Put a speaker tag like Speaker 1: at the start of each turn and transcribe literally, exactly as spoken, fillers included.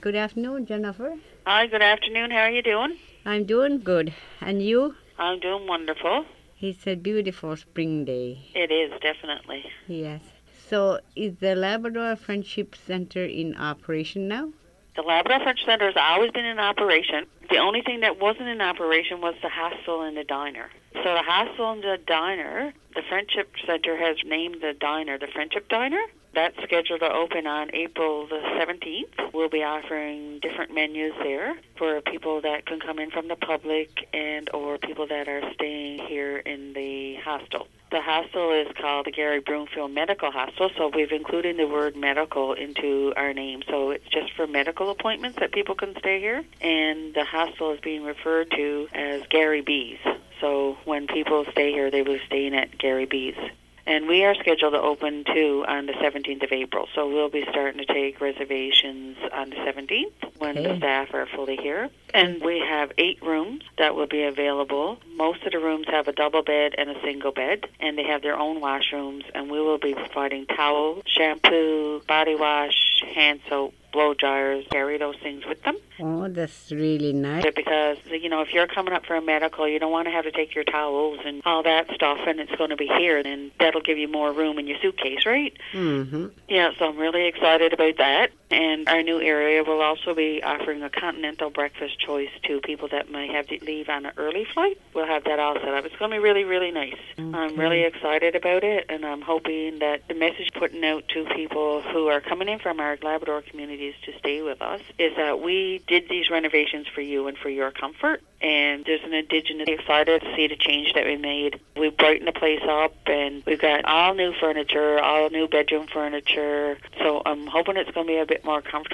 Speaker 1: Good afternoon, Jennifer.
Speaker 2: Hi, good afternoon. How are you doing?
Speaker 1: I'm doing good. And you?
Speaker 2: I'm doing wonderful.
Speaker 1: It's a beautiful spring day.
Speaker 2: It is, definitely.
Speaker 1: Yes. So, is the Labrador Friendship Center in operation now?
Speaker 2: The Labrador French Center has always been in operation. The only thing that wasn't in operation was the hostel and the diner. So the hostel and the diner, the Friendship Center has named the diner the Friendship Diner. That's scheduled to open on April the seventeenth. We'll be offering different menus there for people that can come in from the public and or people that are staying here in the hostel. The hostel is called the Gary Broomfield Medical Hostel, so we've included the word medical into our name. So it's just for medical appointments that people can stay here. And the hostel is being referred to as Gary B's. So when people stay here, they will be staying at Gary B's. And we are scheduled to open, too, on the seventeenth of April. So we'll be starting to take reservations on the seventeenth when
Speaker 1: Okay.
Speaker 2: the staff are fully here. And we have eight rooms that will be available. Most of the rooms have a double bed and a single bed, and they have their own washrooms. And we will be providing towels, shampoo, body wash, hand soap, blow dryers, carry those things with them.
Speaker 1: Oh, that's really nice.
Speaker 2: Because, you know, if you're coming up for a medical, you don't want to have to take your towels and all that stuff, and it's going to be here, and that'll give you more room in your suitcase, right?
Speaker 1: Mm-hmm.
Speaker 2: Yeah, so I'm really excited about that. And our new area will also be offering a continental breakfast choice to people that may have to leave on an early flight. We'll have that all set up. It's going to be really, really nice.
Speaker 1: Okay.
Speaker 2: I'm really excited about it, and I'm hoping that the message putting out to people who are coming in from our Labrador communities to stay with us is that we did these renovations for you and for your comfort. And there's an Indigenous excited to see the change that we made. We brightened the place up, and we've got all new furniture, all new bedroom furniture. So I'm hoping it's going to be a bit more comfortable